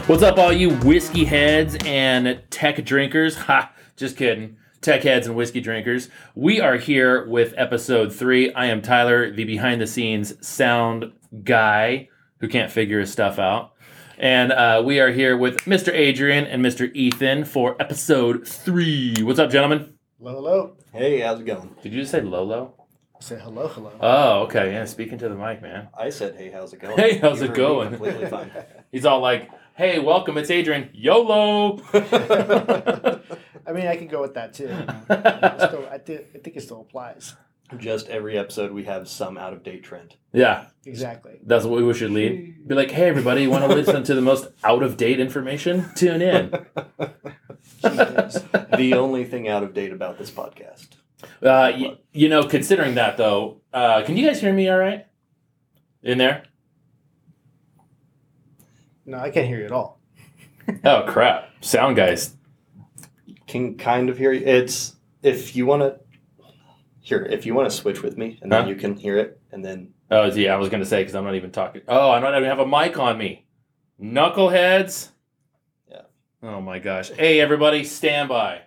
What's up, all you whiskey heads and tech drinkers? Ha, just kidding. Tech heads and whiskey drinkers. We are here with episode 3. I am Tyler, the behind-the-scenes sound guy who can't figure his stuff out. And we are here with Mr. Adrian and Mr. Ethan for episode 3. What's up, gentlemen? Hello. Hey, how's it going? Did you just say Lolo? I said hello. Oh, okay. Yeah, speaking to the mic, man. I said, hey, how's it going? Hey, how's You it heard me going? Completely fine. He's all like, hey, welcome, it's Adrian. YOLO! I mean, I can go with that too. I think it still applies. Just every episode, we have some out-of-date trend. Yeah. Exactly. That's what we should lead. Be like, hey, everybody, you want to listen to the most out-of-date information? Tune in. The only thing out-of-date about this podcast. Considering that, though, can you guys hear me all right? In there? No, I can't hear you at all. Oh, crap. Sound guys. Can kind of hear you. It's, if you want to switch with me, and then you can hear it, and then... Oh, yeah, I was going to say, because I'm not even talking. Oh, I don't even have a mic on me. Knuckleheads. Yeah. Oh, my gosh. Hey, everybody, stand by.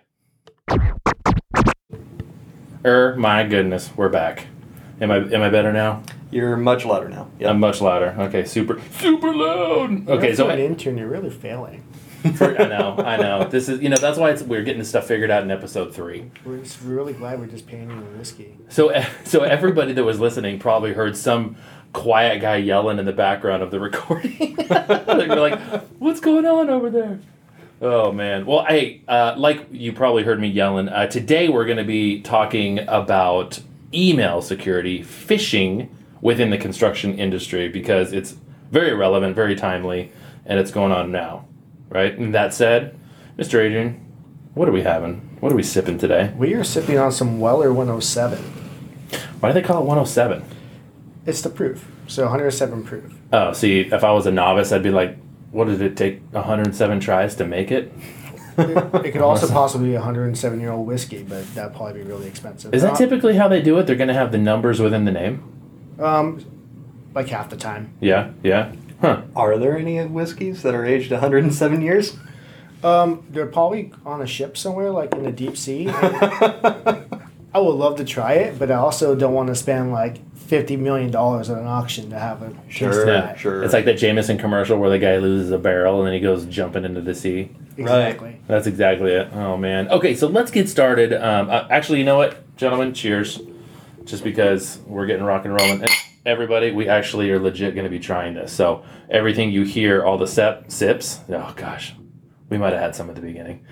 My goodness, we're back. Am I better now? You're much louder now. Yeah, I'm much louder. Okay, super loud. Okay, you're an intern. You're really failing. I know. This is that's why we're getting this stuff figured out in episode 3. We're just really glad we're just paying you in whiskey. So everybody that was listening probably heard some quiet guy yelling in the background of the recording. They were like, "What's going on over there?" Oh, man. Well, hey, like you probably heard me yelling, today we're going to be talking about email security, phishing within the construction industry, because it's very relevant, very timely, and it's going on now, right? And that said, Mr. Adrian, what are we having? What are we sipping today? We are sipping on some Weller 107. Why do they call it 107? It's the proof. So 107 proof. Oh, see, if I was a novice, I'd be like, what did it take 107 tries to make it? It could also possibly be a 107-year-old whiskey, but that'd probably be really expensive. Is that typically how they do it? They're going to have the numbers within the name? Like half the time. Yeah. Huh. Are there any whiskeys that are aged 107 years? They're probably on a ship somewhere, like in the deep sea. I would love to try it, but I also don't want to spend like $50 million at an auction to have a taste of that. Sure. It's like the Jameson commercial where the guy loses a barrel and then he goes jumping into the sea. Exactly. Right. That's exactly it. Oh, man. Okay, so let's get started. Actually, you know what, gentlemen? Cheers. Just because we're getting rock and rolling. And everybody, we actually are legit going to be trying this. So everything you hear, all the sips, oh, gosh. We might have had some at the beginning.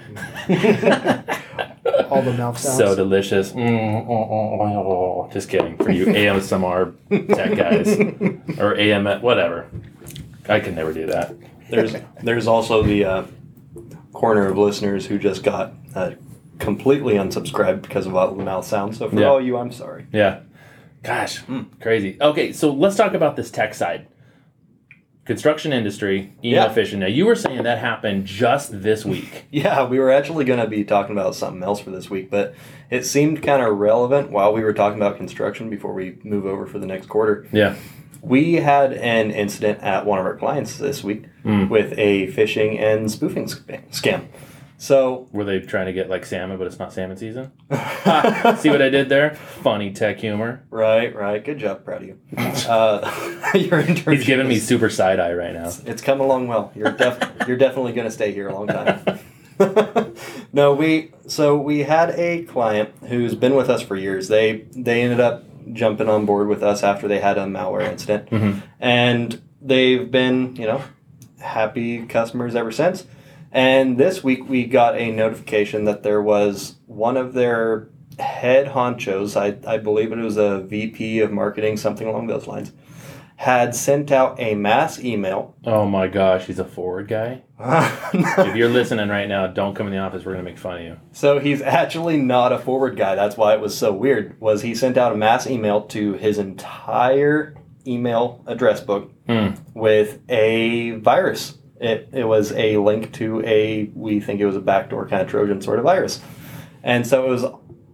All the mouth sounds. So delicious. Just kidding. For you ASMR tech guys. Or AM, whatever. I can never do that. There's also the corner of listeners who just got completely unsubscribed because of all the mouth sounds. So for all you, I'm sorry. Yeah. Gosh, crazy. Okay, so let's talk about this tech side. Construction industry, email phishing. Now, you were saying that happened just this week. Yeah, we were actually going to be talking about something else for this week, but it seemed kind of relevant while we were talking about construction before we move over for the next quarter. Yeah. We had an incident at one of our clients this week with a phishing and spoofing scam. So, Were they trying to get like salmon, but it's not salmon season? See what I did there? Funny tech humor. right. Good job. Proud of you. Your internship. He's giving me super side eye right now. It's come along well. You're definitely going to stay here a long time. No, we had a client who's been with us for years. They ended up jumping on board with us after they had a malware incident, and they've been happy customers ever since. And this week we got a notification that there was one of their head honchos, I believe it was a VP of marketing, something along those lines, had sent out a mass email. Oh my gosh, he's a forward guy? If you're listening right now, don't come in the office. We're going to make fun of you. So he's actually not a forward guy. That's why it was so weird, was he sent out a mass email to his entire email address book with a virus. It was a link to we think it was a backdoor kind of Trojan sort of virus. And so it was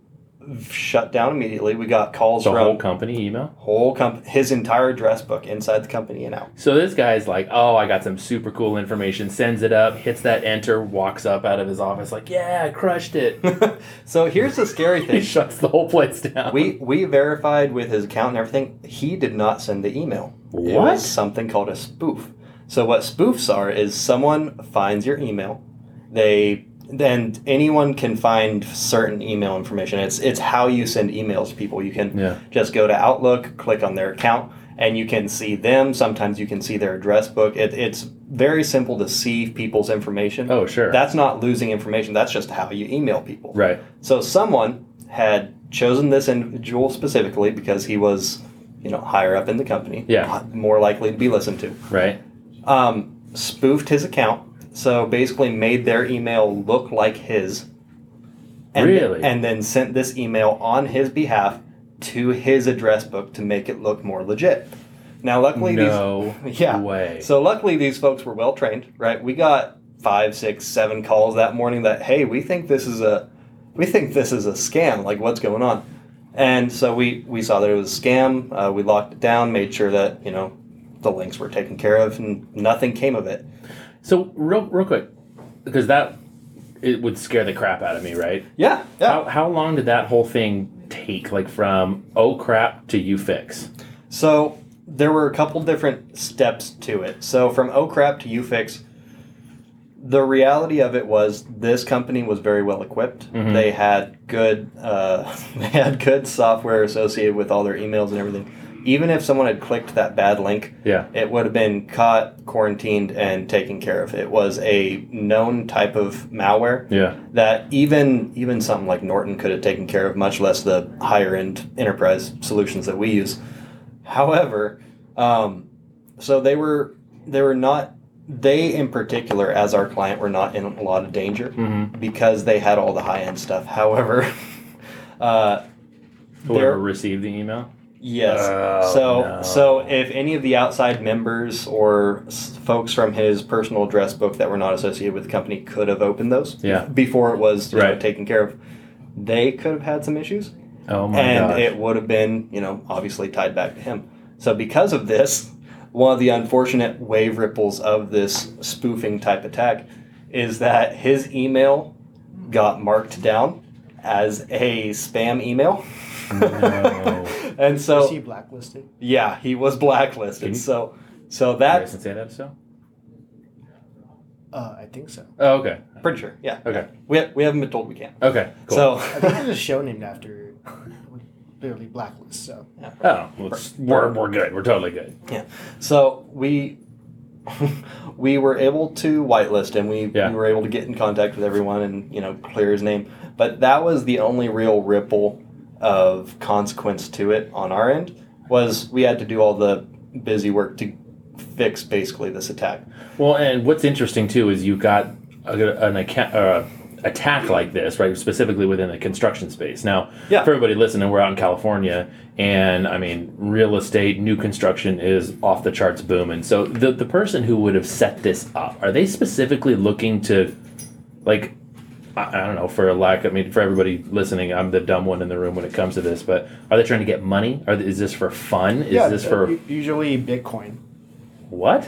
shut down immediately. We got calls The from whole company email? his entire address book inside the company and out. So this guy's like, oh, I got some super cool information, sends it up, hits that enter, walks up out of his office like, yeah, I crushed it. So here's the scary He thing. shuts the whole place down. We verified with his account and everything. He did not send the email. It What? was something called a spoof. So what spoofs are is someone finds your email. Then anyone can find certain email information. It's how you send emails to people. You can just go to Outlook, click on their account, and you can see them. Sometimes you can see their address book. It's very simple to see people's information. Oh, sure. That's not losing information. That's just how you email people. Right. So someone had chosen this individual specifically because he was, higher up in the company. Yeah. More likely to be listened to. Right. Spoofed his account. So basically made their email look like his. Really? And then sent this email on his behalf to his address book to make it look more legit. Now, luckily, No yeah. way. So luckily, these folks were well trained, right? We got 5, 6, 7 calls that morning that, hey, we think this is a scam. Like, what's going on? And so we saw that it was a scam. We locked it down, made sure that the links were taken care of, and nothing came of it. So real quick, because it would scare the crap out of me, right? Yeah. How long did that whole thing take, like from oh crap to you fix? So there were a couple different steps to it. So from oh crap to you fix, the reality of it was this company was very well equipped. Mm-hmm. They had good software associated with all their emails and everything. Even if someone had clicked that bad link, it would have been caught, quarantined, and taken care of. It was a known type of malware that even something like Norton could have taken care of, much less the higher-end enterprise solutions that we use. However, so they in particular, as our client, were not in a lot of danger because they had all the high-end stuff. However, whoever received the email? Yes. So if any of the outside members or folks from his personal address book that were not associated with the company could have opened those before it was taken care of, they could have had some issues. Oh my gosh. And it would have been, obviously tied back to him. So because of this, one of the unfortunate wave ripples of this spoofing type attack is that his email got marked down as a spam email. No. And so Was he blacklisted? Yeah, he was blacklisted. So that Doesn't say that so? I think so. Oh, okay. pretty sure. Yeah. Okay. We haven't been told we can't. Okay. Cool. So I think there's a show named after literally Blacklist. So oh, well, we're good. We're totally good. yeah. So we were able to whitelist him. We were able to get in contact with everyone and clear his name. But that was the only real ripple of consequence to it on our end. Was we had to do all the busy work to fix basically this attack. Well, and what's interesting too is you've got an attack like this, right? Specifically within the construction space. Now, for everybody listening, we're out in California, and I mean, real estate, new construction is off the charts booming. So the person who would have set this up, are they specifically looking to, like, I don't know, for everybody listening, I'm the dumb one in the room when it comes to this, but are they trying to get money? Is this for fun? Is this for usually Bitcoin? What?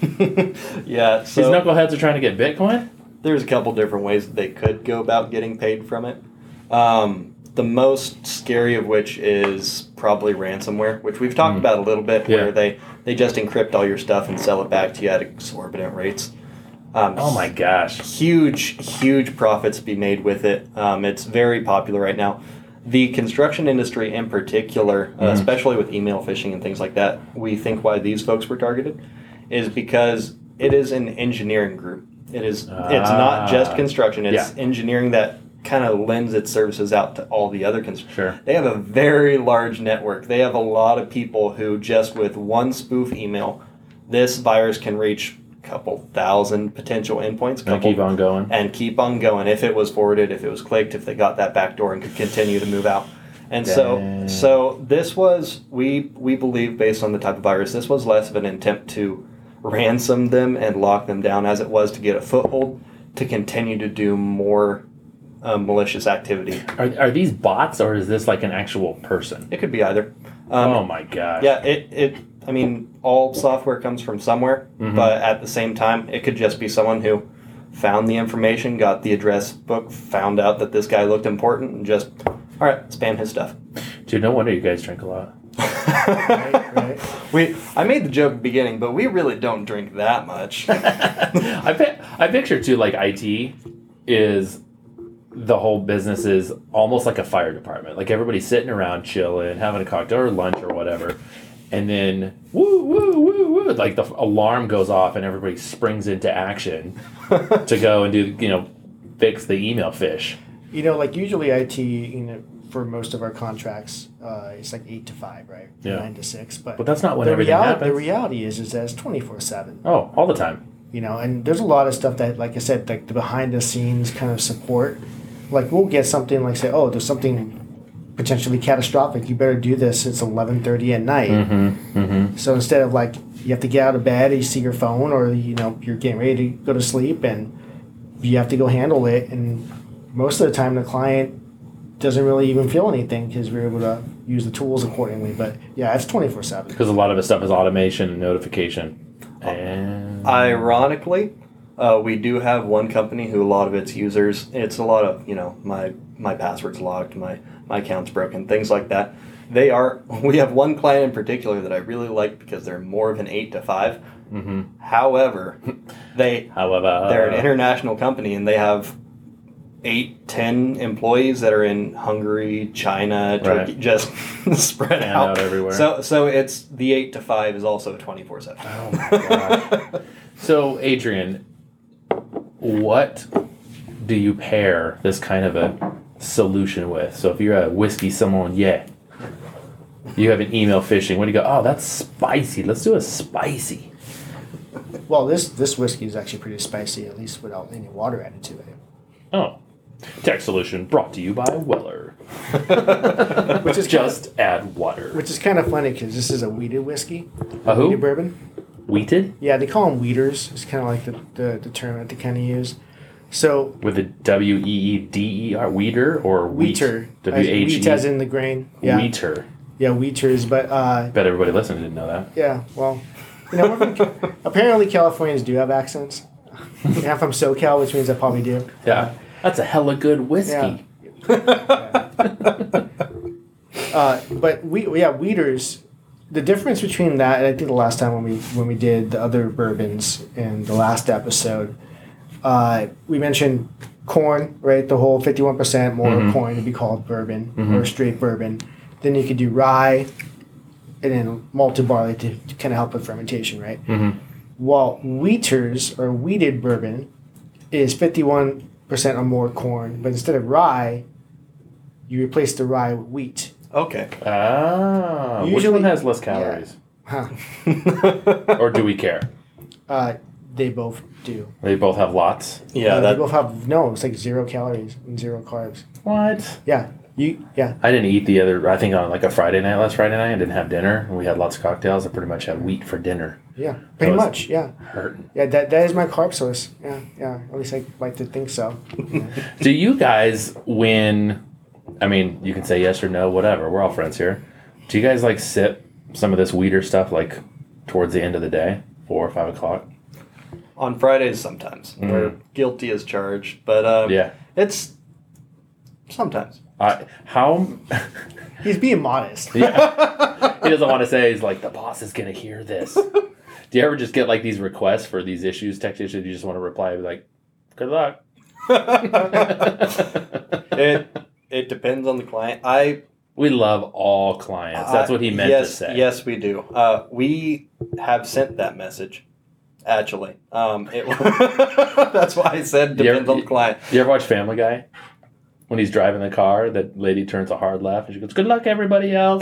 Yeah. So These knuckleheads are trying to get Bitcoin? There's a couple different ways that they could go about getting paid from it. The most scary of which is probably ransomware, which we've talked about a little bit, where they just encrypt all your stuff and sell it back to you at exorbitant rates. Oh my gosh. Huge profits to be made with it. It's very popular right now. The construction industry in particular, especially with email phishing and things like that, we think why these folks were targeted is because it is an engineering group. It's not just construction. It's engineering that kind of lends its services out to all the other construction. Sure. They have a very large network. They have a lot of people who just with one spoof email, this virus can reach couple thousand potential endpoints. And keep on going. And keep on going if it was forwarded, if it was clicked, if they got that back door and could continue to move out. And so this was, we believe, based on the type of virus, this was less of an attempt to ransom them and lock them down as it was to get a foothold to continue to do more malicious activity. Are these bots, or is this like an actual person? It could be either. Oh my gosh. Yeah, I mean, all software comes from somewhere, but at the same time, it could just be someone who found the information, got the address book, found out that this guy looked important, and just, all right, spam his stuff. Dude, no wonder you guys drink a lot. Right. I made the joke at the beginning, but we really don't drink that much. I picture too, like IT is the whole business is almost like a fire department. Like everybody's sitting around chilling, having a cocktail or lunch or whatever, and then woo woo woo woo, like the alarm goes off and everybody springs into action to go and do fix the email fish. Like usually IT, for most of our contracts, it's like 8 to 5, right? Yeah. 9 to 6. But that's not when everything happens. The reality is that it's 24/7. Oh, all the time. And there's a lot of stuff that, like I said, like the behind the scenes kind of support. Like we'll get something like say, oh, there's something potentially catastrophic. You better do this. It's 11:30 at night. So instead of like you have to get out of bed, you see your phone, or you're getting ready to go to sleep, and you have to go handle it. And most of the time, the client doesn't really even feel anything because we're able to use the tools accordingly. But yeah, it's 24/7. Because a lot of the stuff is automation and notification. And Ironically, we do have one company who a lot of its users, it's a lot of, my password's locked, my account's broken, things like that. We have one client in particular that I really like because they're more of an 8 to 5. However, they're an international company and they have 8-10 employees that are in Hungary, China, Turkey, just spread out everywhere. So it's the 8 to 5 is also 24/7. Oh my gosh. So Adrian, what do you pair this kind of a solution with? So if you're a whiskey sommelier, you have an email phishing. What do you go? Oh, that's spicy. Let's do a spicy. Well, this whiskey is actually pretty spicy, at least without any water added to it. Oh. Tech solution brought to you by Weller. Which is just add water. Which is kind of funny because this is a wheated whiskey. A who? Wheated bourbon. Wheated? Yeah, they call them wheaters. It's kind of like the term that they kind of use. So with a WEEDER, wheater or wheater. WHE. Wheat as in the grain. Yeah. Wheater. Yeah, wheaters, but bet everybody listening didn't know that. Yeah, well, apparently Californians do have accents. I'm from SoCal, which means I probably do. Yeah. That's a hella good whiskey. Yeah. But wheaters. The difference between that, and I think the last time when we did the other bourbons in the last episode, we mentioned corn, right? The whole 51% more corn to be called bourbon or straight bourbon. Then you could do rye, and then malted barley to kind of help with fermentation, right? While wheaters or wheated bourbon is 51% or more corn, but instead of rye, you replace the rye with wheat. Okay. Ah. Which one has less calories? Yeah. Or do we care? They both do. They both have lots? Yeah. They both have, it's like 0 calories and 0 carbs. What? Yeah. I didn't eat last Friday night, I didn't have dinner, and we had lots of cocktails. I pretty much had wheat for dinner. Yeah, pretty much, yeah. Hurting. Yeah, that is my carb source. Yeah. At least I like to think so. Yeah. Do you guys, you can say yes or no, whatever. We're all friends here. Do you guys sip some of this wheater stuff towards the end of the day, 4 or 5 o'clock? On Fridays, sometimes. We're guilty as charged, but it's sometimes. He's being modest. Yeah. He doesn't want to say, he's like, the boss is going to hear this. Do you ever just get these requests for these text issues, you just want to reply and be like, good luck? It depends on the client. We love all clients. That's what he meant to say. Yes, we do. We have sent that message, actually. That's why I said depends on the client. You ever watch Family Guy? When he's driving the car, that lady turns a hard laugh and she goes, good luck, everybody else.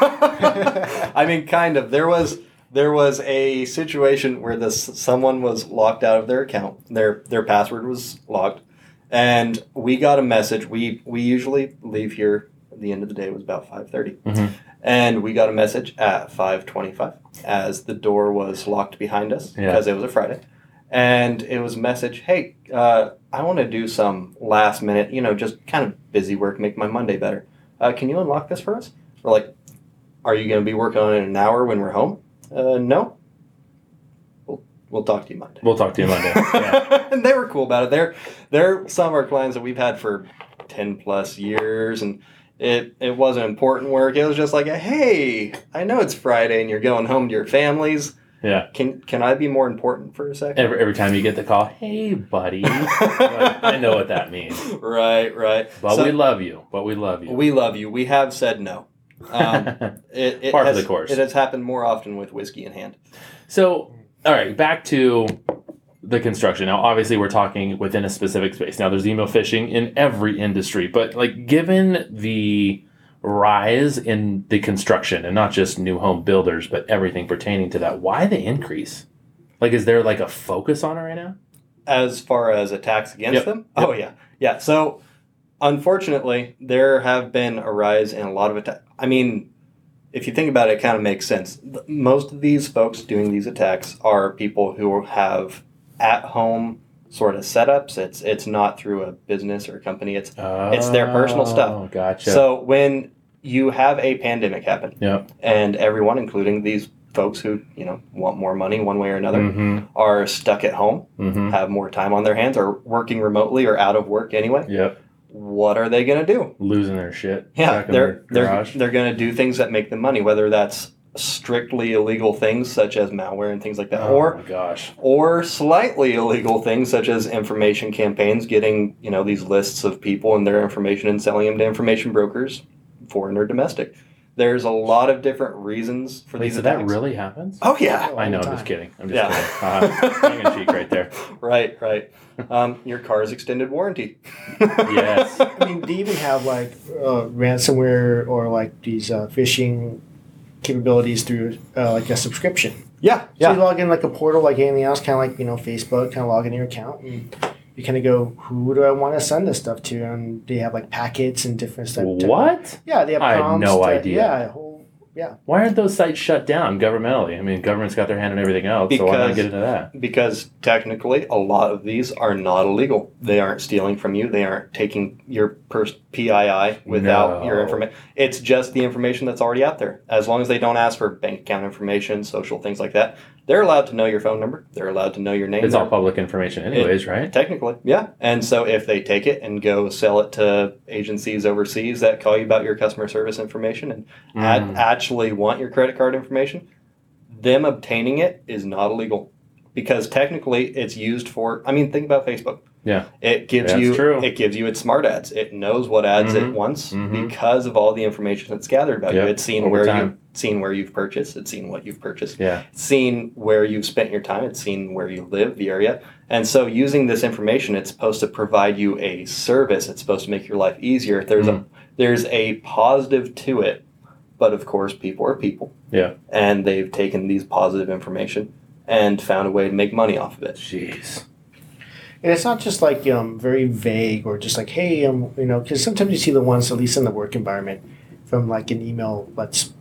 Kind of. There was a situation where someone was locked out of their account. Their password was locked. And we got a message. We usually leave here at the end of the day. It was about 5:30. And we got a message at 5:25 as the door was locked behind us because it was a Friday. And it was a message, hey, I want to do some last minute, just kind of busy work, make my Monday better. Can you unlock this for us? We're like, are you going to be working on it in an hour when we're home? No. We'll talk to you Monday. We'll talk to you Monday. Yeah. And they were cool about it. They're some of our clients that we've had for 10 plus years, and it wasn't important work. It was just like, hey, I know it's Friday and you're going home to your families. Yeah. Can I be more important for a second? Every time you get the call, hey, buddy. Like, I know what that means. Right. But we love you. We love you. We have said no. It Par for the course. It has happened more often with whiskey in hand. So, all right, back to the construction. Now, obviously, we're talking within a specific space. Now, there's email phishing in every industry, but like given the rise in the construction, and not just new home builders, but everything pertaining to that, why the increase? Like, is there like a focus on it right now? As far as attacks against them? Yep. Oh, yeah. So, unfortunately, there have been a rise in a lot of attacks. I mean, if you think about it, it kind of makes sense. Most of these folks doing these attacks are people who have at-home sort of setups. It's not through a business or a company. It's their personal stuff. Oh, gotcha. So when you have a pandemic happen, Yep. and everyone, including these folks who want more money one way or another, are stuck at home, have more time on their hands, are working remotely or out of work anyway. Yep. What are they going to do? Losing their shit. Yeah, Back in their garage. they're going to do things that make them money, whether that's strictly illegal things such as malware and things like that, Oh my gosh. or slightly illegal things such as information campaigns, getting these lists of people and their information and selling them to information brokers, foreign or domestic. There's a lot of different reasons for these so attacks. that really happens? Oh yeah, I know. all the I'm just time. kidding. I'm just Yeah. kidding. Tongue in cheek right there. right. Your car's extended warranty. Yes. I mean, they even have like ransomware or like these phishing capabilities through like a subscription. Yeah, So you log in like a portal, like anything else, kind of like Facebook, kind of log in your account, and you kind of go, who do I want to send this stuff to? And they have like packets and different stuff. What? Yeah, they have I had prompts. no idea. Yeah. Why aren't those sites shut down governmentally? I mean, government's got their hand on everything else, so why not get into that? Because technically, a lot of these are not illegal. They aren't stealing from you. They aren't taking your PII without your information. It's just the information that's already out there. As long as they don't ask for bank account information, social things like that, they're allowed to know your phone number. They're allowed to know your name. It's all public information anyways, right? Technically, yeah. And so if they take it and go sell it to agencies overseas that call you about your customer service information and actually want your credit card information, them obtaining it is not illegal, because technically it's used for, think about Facebook. Yeah. It gives That's you true. It gives you its smart ads. It knows what ads it wants because of all the information that's gathered about you. It's seen Over where time. you've purchased. It's seen what you've purchased. Yeah. It's seen where you've spent your time. It's seen where you live, the area. And so using this information, it's supposed to provide you a service. It's supposed to make your life easier. There's a positive to it, but of course people are people. Yeah. And they've taken these positive information and found a way to make money off of it. Jeez. And it's not just like very vague or just like, hey, because sometimes you see the ones, at least in the work environment, from like an email,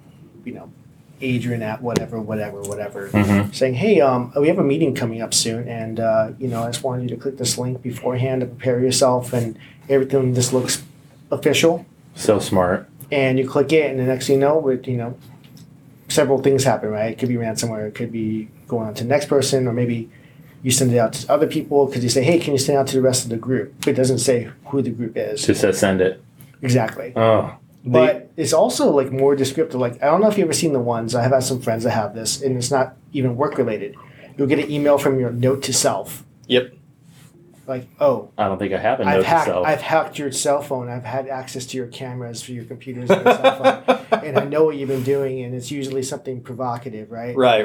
Adrian at whatever, saying, hey, we have a meeting coming up soon, and I just wanted you to click this link beforehand to prepare yourself, and everything just looks official. So smart. And you click it, and the next thing you know, several things happen, right? It could be ransomware, it could be going on to the next person, or maybe you send it out to other people because you say, hey, can you send it out to the rest of the group? But it doesn't say who the group is. Just says send it. Exactly. Oh. But it's also like more descriptive. Like, I don't know if you've ever seen the ones, I have had some friends that have this, and it's not even work related. You'll get an email from your note to self. Yep. I don't think I have a note to self. I've hacked your cell phone. I've had access to your cameras for your computers and your cell phone, and I know what you've been doing. And it's usually something provocative, right? Right.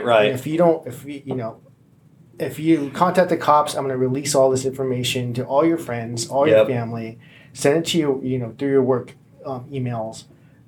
And if you contact the cops, I'm going to release all this information to all your friends, all your family, send it to you, through your work emails,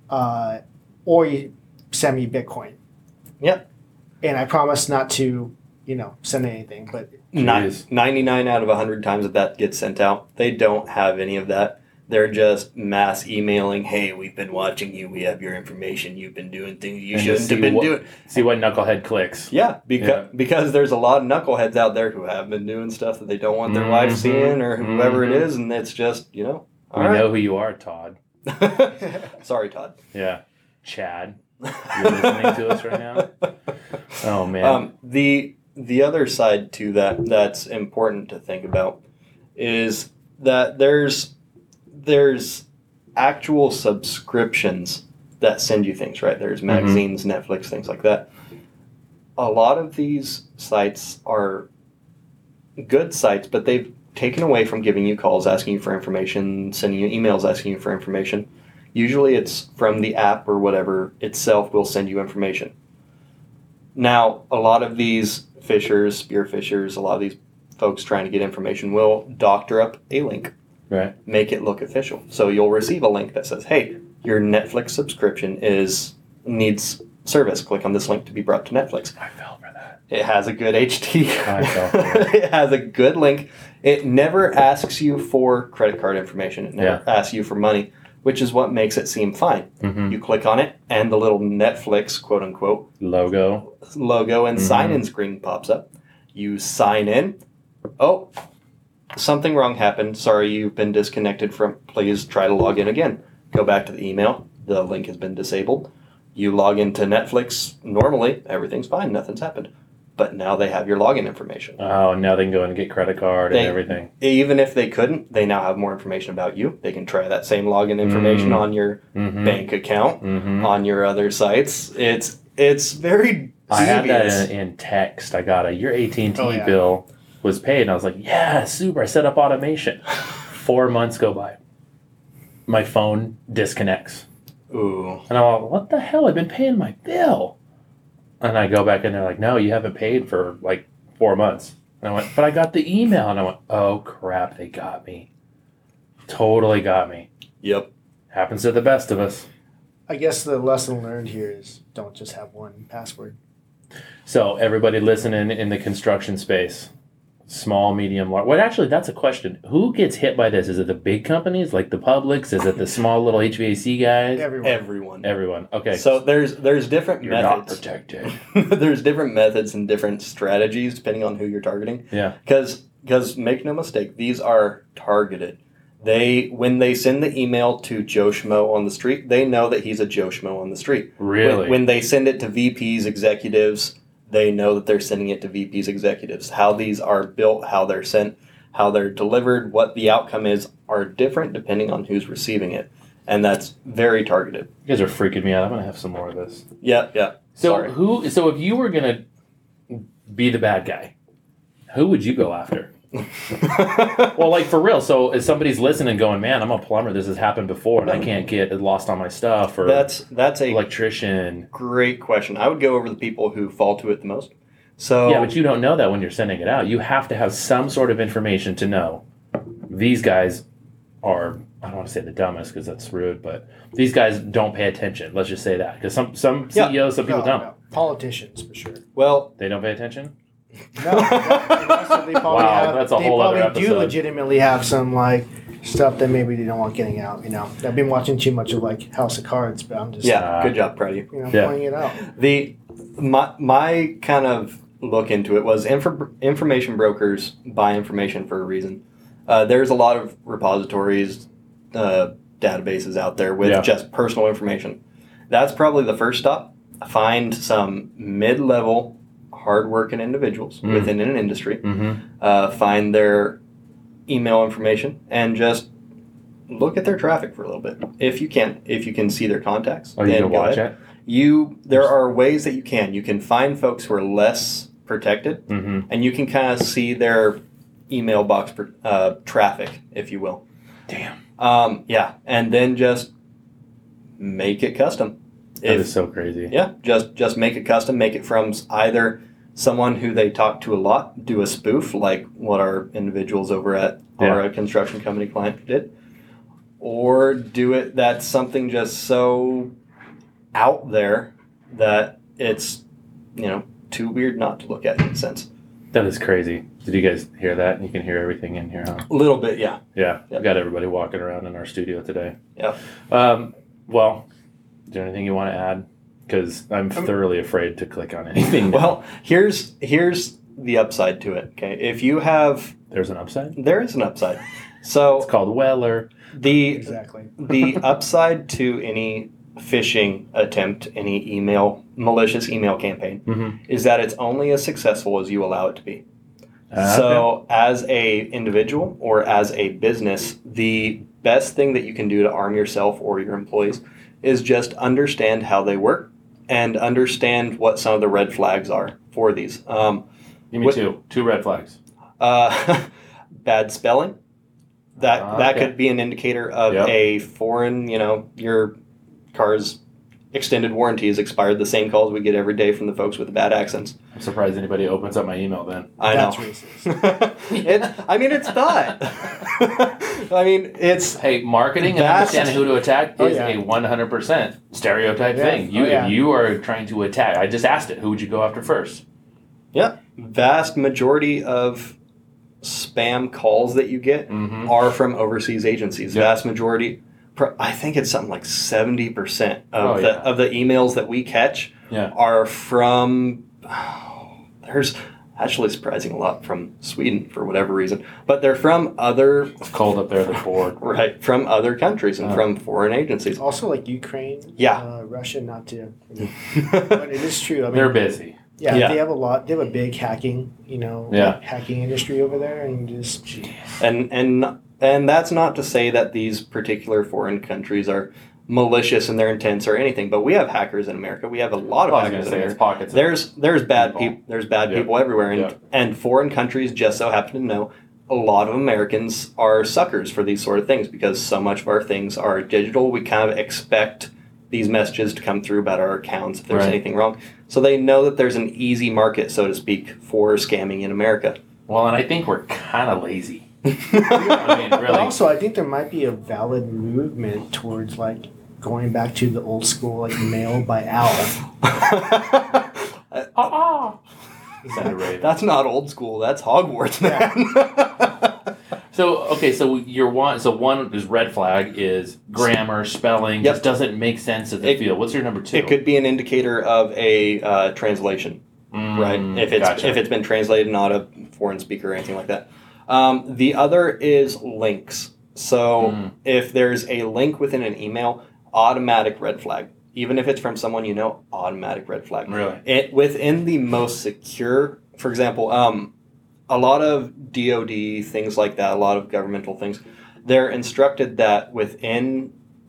or you send me Bitcoin. Yep. And I promise not to, send anything, but 99 out of 100 times that gets sent out, they don't have any of that. They're just mass emailing, hey, we've been watching you, we have your information, you've been doing things you And shouldn't have been doing. See what knucklehead clicks. Yeah, because there's a lot of knuckleheads out there who have been doing stuff that they don't want their life seeing, or whoever it is, and it's just, We know who you are, Todd. Sorry, Todd. Yeah. Chad. You're listening to us right now? Oh, man. The other side to that's important to think about is that there's actual subscriptions that send you things, right? There's magazines, Netflix, things like that. A lot of these sites are good sites, but they've taken away from giving you calls, asking you for information, sending you emails, asking you for information. Usually it's from the app or whatever itself will send you information. Now, a lot of these fishers, spearfishers, a lot of these folks trying to get information will doctor up a link. Right. Make it look official. So you'll receive a link that says, hey, your Netflix subscription needs service. Click on this link to be brought to Netflix. I fell for that. It has a good HT. I fell for it. It has a good link. It never asks you for credit card information. It never asks you for money, which is what makes it seem fine. Mm-hmm. You click on it, and the little Netflix, quote unquote, logo and sign-in screen pops up. You sign in. Oh, something wrong happened. Sorry, you've been disconnected from. Please try to log in again. Go back to the email. The link has been disabled. You log into Netflix. Normally, everything's fine. Nothing's happened. But now they have your login information. Oh, now they can go and get credit card and everything. Even if they couldn't, they now have more information about you. They can try that same login information on your bank account, on your other sites. It's very devious. I had that in text. I got your AT&T bill was paid, and I was like, yeah, super. I set up automation. 4 months go by. My phone disconnects. Ooh. And I'm like, what the hell? I've been paying my bill. And I go back and they're like, no, you haven't paid for like 4 months. And I went, but I got the email. And I went, oh, crap, they got me. Totally got me. Yep. Happens to the best of us. I guess the lesson learned here is don't just have one password. So everybody listening in the construction space, small, medium, large. Well, actually, that's a question. Who gets hit by this? Is it the big companies like the Publix? Is it the small little HVAC guys? Everyone. Okay. So there's different You're methods. Not protected. There's different methods and different strategies depending on who you're targeting. Yeah. Because make no mistake, these are targeted. When they send the email to Joe Schmo on the street, they know that he's a Joe Schmo on the street. Really? When they send it to VPs, executives, they know that they're sending it to VPs, executives. How these are built, how they're sent, how they're delivered, what the outcome is, are different depending on who's receiving it. And that's very targeted. You guys are freaking me out. I'm going to have some more of this. Yeah. So So if you were going to be the bad guy, who would you go after? Well, like for real. So if somebody's listening going, man, I'm a plumber. This has happened before and I can't get lost on my stuff. Or that's a electrician. Great question. I would go over the people who fall to it the most. So yeah, but you don't know that when you're sending it out. You have to have some sort of information to know these guys are, I don't want to say the dumbest because that's rude, but these guys don't pay attention. Let's just say that. Because some CEOs, some people don't. No. Politicians, for sure. Well, they don't pay attention? No. That's a whole other episode. They do legitimately have some, like, stuff that maybe they don't want getting out, I've been watching too much of, like, House of Cards, but I'm just... Yeah, good job, proud of you. Pointing it out. My kind of look into it was information brokers buy information for a reason. There's a lot of repositories, databases out there with just personal information. That's probably the first stop. Find some mid-level, hard-working individuals within an industry. Find their email information and just look at their traffic for a little bit. If you can see their contacts. Oh, you can watch it? There are ways that you can. You can find folks who are less protected, and you can kind of see their email box traffic, if you will. Damn. And then just make it custom. That is so crazy. Yeah, just make it custom. Make it from either someone who they talk to a lot, do a spoof like what our individuals over at our construction company client did, or do it that's something just so out there that it's too weird not to look at in a sense. That is crazy. Did you guys hear that? You can hear everything in here, huh? A little bit, yeah. Yeah. Yep. We got everybody walking around in our studio today. Yeah. Well, is there anything you want to add? Because I'm thoroughly afraid to click on anything. Well, here's the upside to it. Okay, if you have, There's an upside? there is an upside. So It's called Weller. the Exactly. the upside to any phishing attempt, any malicious email campaign, Mm-hmm. is that it's only as successful as you allow it to be. So as a individual or as a business, the best thing that you can do to arm yourself or your employees is just understand how they work and understand what some of the red flags are for these. Give me what- two red flags. Bad spelling. That Okay. could be an indicator of Yep. a foreign, your car's extended warranty has expired. The same calls we get every day from the folks with the bad accents. I'm surprised anybody opens up my email then. I That's know. racist. It's not. I mean, it's Hey, marketing and Vast- understanding who to attack Oh, is yeah. a 100% stereotype Yeah. thing. You, Oh, yeah. If you are trying to attack, I just asked it, who would you go after first? yeah. Vast majority of spam calls that you get Mm-hmm. are from overseas agencies. Yeah. Vast majority. I think it's something like 70% of Oh, the yeah. of the emails that we catch Yeah. are from. There's actually surprising a lot from Sweden for whatever reason, but they're from other It's cold up there, they're bored. right from other countries and from foreign agencies. Also, like Ukraine, Yeah. Russia, not to, but it is true. I mean, They're busy. yeah, Yeah. they have a lot. They have a big hacking, Yeah. hacking industry over there, and just and that's not to say that these particular foreign countries are malicious in their intents or anything, but we have hackers in America. We have a lot of I was going hackers to in say, it's America. pockets. There's bad people. people. There's bad Yeah. people everywhere, and Yeah. and foreign countries just so happen to know a lot of Americans are suckers for these sort of things because so much of our things are digital. We kind of expect these messages to come through about our accounts if there's Right. anything wrong. So they know that there's an easy market, so to speak, for scamming in America. Well, and I think we're kind of lazy. I mean, But really. also, I think there might be a valid movement towards like going back to the old school, like mail by owl. Sounded raven. That's not old school. That's Hogwarts, man. So okay, so one is red flag is grammar, spelling, Yep. just doesn't make sense at the It- field. What's your number two? It could be an indicator of a translation, right? If it's been translated, not a foreign speaker or anything like that. The other is links. So if there's a link within an email, automatic red flag. Even if it's from someone you know, automatic red flag. Really? It within the most secure, for example, a lot of DoD things like that, a lot of governmental things, they're instructed that within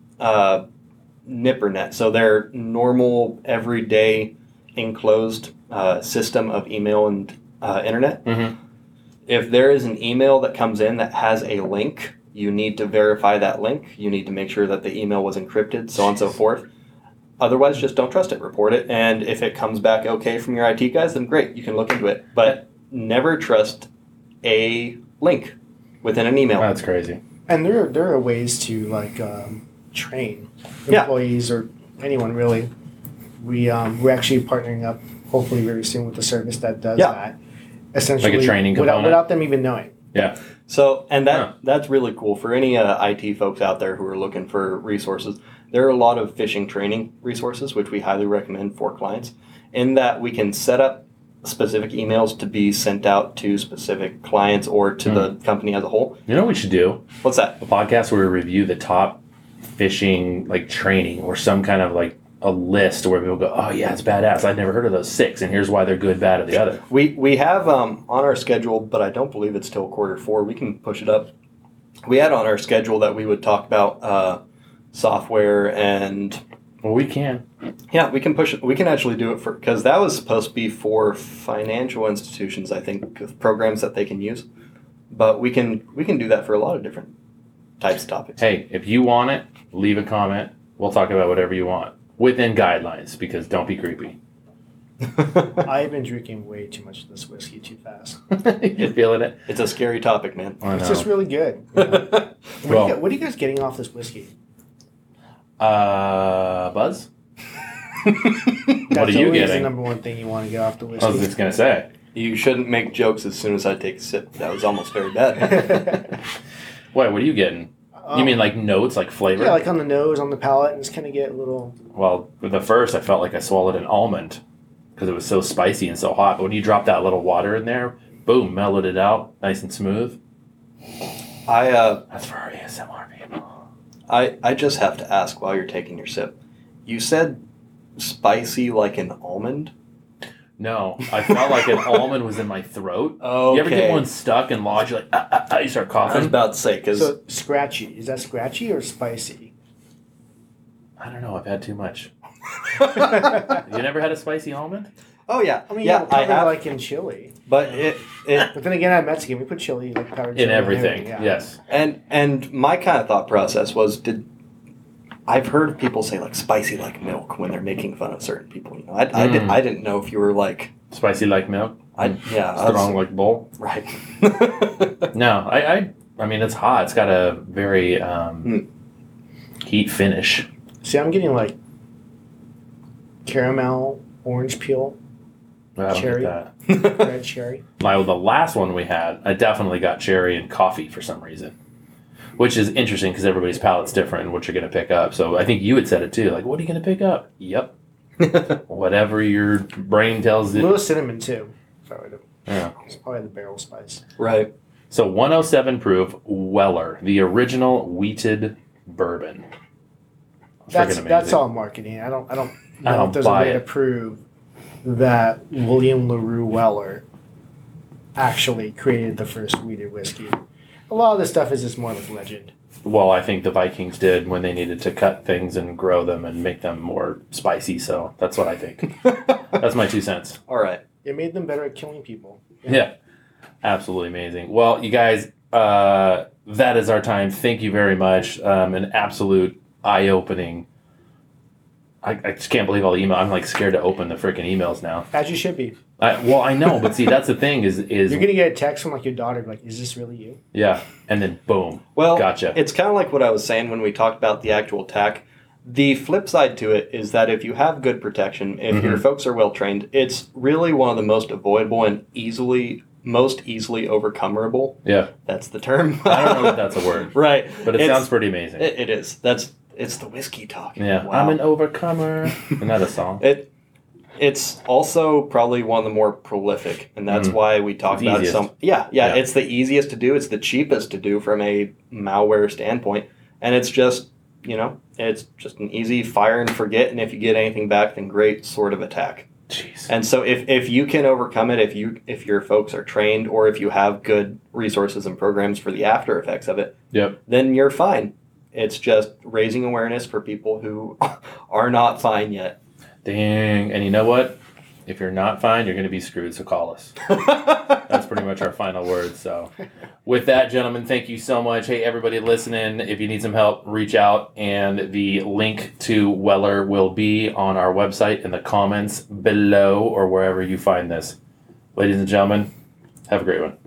NIPRNet, so their normal everyday enclosed system of email and internet, Mhm. if there is an email that comes in that has a link, you need to verify that link. You need to make sure that the email was encrypted, so on and so forth. Otherwise, just don't trust it. Report it, and if it comes back okay from your IT guys, then great, you can look into it. But never trust a link within an email. That's crazy. And there are ways to like train Yeah. employees or anyone really. We're actually partnering up hopefully very soon with a service that does Yeah. that. Essentially, training without, component? without them even knowing. Yeah. So, and Huh. that's really cool for any IT folks out there who are looking for resources. There are a lot of phishing training resources, which we highly recommend for clients, in that we can set up specific emails to be sent out to specific clients or to the company as a whole. You know what we should do? What's that? A podcast where we review the top phishing like training or some kind of like a list where people go, oh yeah, it's badass. I'd never heard of those 6, and here's why they're good, bad, or the other. We have on our schedule, but I don't believe it's till Q4. We can push it up. We had on our schedule that we would talk about software and Well, we can. yeah, we can push it. We can actually do it for because that was supposed to be for financial institutions, I think, with programs that they can use. But we can do that for a lot of different types of topics. Hey, if you want it, leave a comment. We'll talk about whatever you want within guidelines because don't be creepy. I've been drinking way too much of this whiskey too fast. You feeling it? It's a scary topic, man. I It's know. just really good. you know? Well- What are you guys getting off this whiskey? Buzz? That's are you always getting? the number one thing you want to get off the I was whiskey. just gonna say. You shouldn't make jokes as soon as I take a sip. That was almost very bad. Wait, what are you getting? You mean like notes, like flavor? Yeah, like on the nose, on the palate, and just kind of get a little. Well, with the first, I felt like I swallowed an almond because it was so spicy and so hot. But when you drop that little water in there, boom, mellowed it out, nice and smooth. That's for our ASMR people. I just have to ask while you're taking your sip. You said spicy like an almond? No, I felt like an almond was in my throat. Okay. You ever get one stuck and lodged? You're like, you start I was coughing. about to say, because... So scratchy. Is that scratchy or spicy? I don't know. I've had too much. You never had a spicy almond? Oh, yeah. I mean, yeah, yeah, I have. like in chili. But it But then again, I'm Mexican. We put chili, like powdered chili In everything, yeah. yes. and my kind of thought process was, I've heard people say like spicy like milk when they're making fun of certain people. You know, I didn't know if you were like Spicy like milk? Strong like bull? right. No, I mean, it's hot. It's got a very heat finish. See, I'm getting like caramel, orange peel, I don't Cherry. get that. red cherry. Now, the last one we had, I definitely got cherry and coffee for some reason. Which is interesting because everybody's palate's different and what you're going to pick up. So I think you had said it too. Like, what are you going to pick up? Yep. Whatever your brain tells A it. little cinnamon too. Yeah. It's probably the barrel spice. Right. So 107 proof Weller, the original wheated bourbon. That's all marketing. I don't know if there's a buy way it. to prove that William LaRue Weller actually created the first wheated whiskey. A lot of this stuff is just more like legend. Well, I think the Vikings did when they needed to cut things and grow them and make them more spicy. So that's what I think. That's my 2 cents. All right. It made them better at killing people. Yeah. Absolutely amazing. Well, you guys, that is our time. Thank you very much. An absolute eye-opening. I just can't believe all the email. I'm like scared to open the freaking emails now. As you should be. Well, I know, but see, that's the thing is You're gonna get a text from like your daughter, like, "Is this really you?" yeah, and then boom. Well, Gotcha. It's kind of like what I was saying when we talked about the actual tack. The flip side to it is that if you have good protection, if your folks are well trained, it's really one of the most avoidable and most easily overcomeable. Yeah, That's the term. I don't know if that's a word, Right. but it sounds pretty amazing. It is. It's the whiskey talk. Yeah, Wow. I'm an overcomer. Isn't that a song? It's also probably one of the more prolific, and that's why we talk It's about easiest. some. Yeah, it's the easiest to do. It's the cheapest to do from a malware standpoint, and it's just it's just an easy fire and forget. And if you get anything back, then great sort of attack. Jeez. And so if you can overcome it, if your folks are trained, or if you have good resources and programs for the after effects of it, Yep. then you're fine. It's just raising awareness for people who are not fine yet. Dang. And you know what? If you're not fine, you're going to be screwed, so call us. That's pretty much our final word. So with that, gentlemen, thank you so much. Hey, everybody listening, if you need some help, reach out. And the link to Weller will be on our website in the comments below or wherever you find this. Ladies and gentlemen, have a great one.